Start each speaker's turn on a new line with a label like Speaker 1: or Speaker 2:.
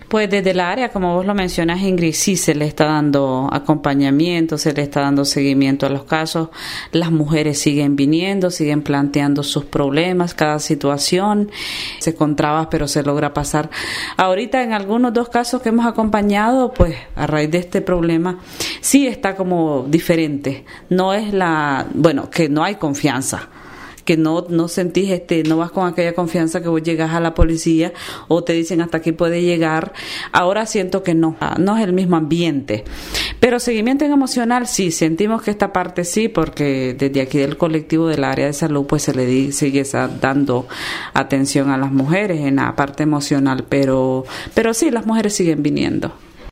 Speaker 1: Pues desde el área, como vos lo mencionas, Ingrid, sí se le está dando acompañamiento, se le está dando seguimiento a los casos. Las mujeres siguen viniendo, siguen planteando sus problemas, cada situación se contraba, pero se logra pasar. Ahorita en algunos dos casos que hemos acompañado, pues a raíz de este problema, sí está como diferente. No es que no hay confianza, que no sentís, no vas con aquella confianza que vos llegas a la policía o te dicen hasta aquí puede llegar. Ahora siento que no es el mismo ambiente. Pero seguimiento en emocional sí, sentimos que esta parte sí, porque desde aquí del colectivo del área de salud pues sigue dando atención a las mujeres en la parte emocional, pero sí, las mujeres siguen viniendo.